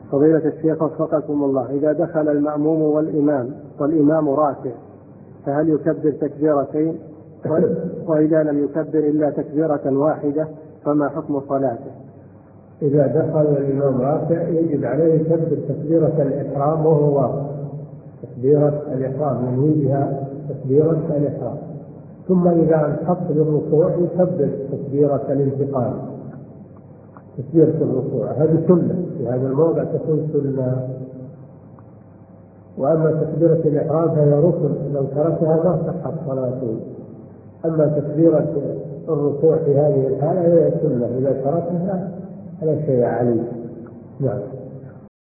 فضيلة الشيخ وفقكم الله، إذا دخل المأموم والإمام راكع فهل يكبر تكبيرتين؟ وإذا لم يكبر إلا تكبيرة واحدة فما حكم صلاته؟ إذا دخل الإمام راكع يجب عليه يكبر تكبيرة الإحرام وهو واقع، تكبيرة الإحرام ينوي بها تكبيرة الإحرام، ثم إذا انحط للركوع يكبر تكبيرة الانتقال، تكبيرة الركوع، هذه سنة في هذا الموضع تكون سنة. وأما تكبيرة الإحرام فهي ركن، لو تركها ما صحت صلاته. أما تكبيرة الركوع في هذه الحالة هي سنة، إذا تركها فلا شيء عليه. نعم.